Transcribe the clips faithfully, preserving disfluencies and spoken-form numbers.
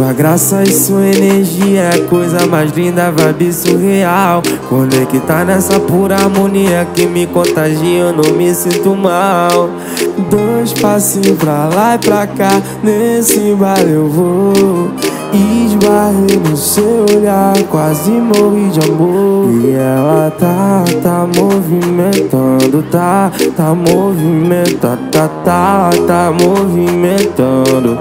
Sua graça e sua energia é a coisa mais linda, vibe surreal. Conectar nessa pura harmonia que me contagia, eu não me sinto mal. Dois passinhos pra lá e pra cá, nesse baile eu vou. Esbarrei no seu olhar, quase morri de amor. E ela tá, tá movimentando, tá, tá movimentando, tá, tá, tá movimentando.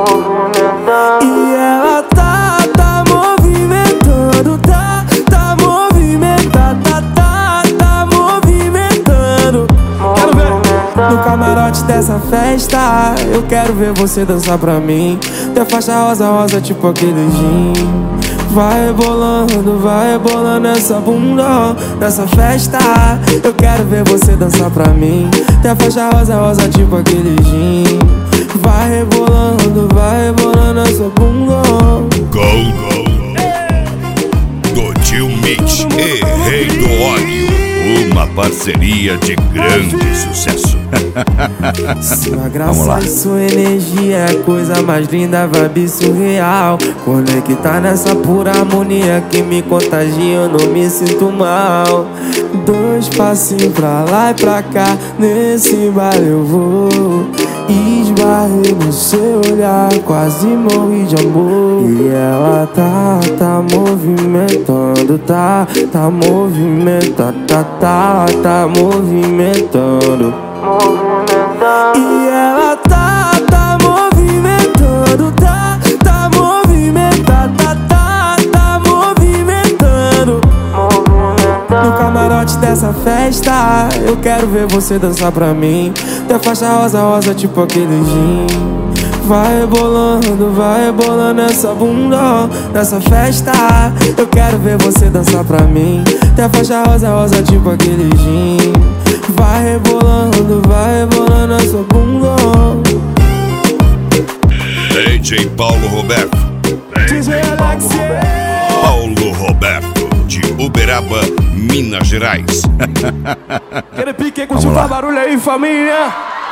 E ela tá, tá movimentando, tá, tá movimentando, tá, tá, tá movimentando. Quero ver no camarote dessa festa, eu quero ver você dançar pra mim. Tem faixa rosa, rosa, tipo aquele gin. Vai rebolando, vai rebolando essa bunda nessa festa. Eu quero ver você dançar pra mim. Tem faixa rosa, rosa, tipo aquele gin. Vai rebolando, vai rebolando essa bunda. Go, go. Do Tio Mitch e Rei do Óleo. Uma parceria de grande sucesso. Sua graça e sua energia é a coisa mais linda, vibe surreal. Conectar nessa pura harmonia que me contagia, eu não me sinto mal. Dois passinhos pra lá e pra cá, nesse baile eu vou. Esbarrei no seu olhar, quase morri de amor. E ela tá, tá movimentando, tá, tá movimentando, tá, tá, tá movimentando. E ela tá, tá movimentando, tá, tá movimentando, tá, tá, tá movimentando. No camarote dessa festa, eu quero ver você dançar pra mim. Tem faixa rosa, rosa, tipo aquele gin. Vai rebolando, vai rebolando essa bunda nessa festa. Eu quero ver você dançar pra mim. Tem faixa rosa, rosa, tipo aquele gin. Vai rebolando, vai rebolando essa bunda. D J Paulo Roberto. D J Alex. Paulo Roberto, de Uberaba, Minas Gerais. Aquele pique, curte o barulho aí, família.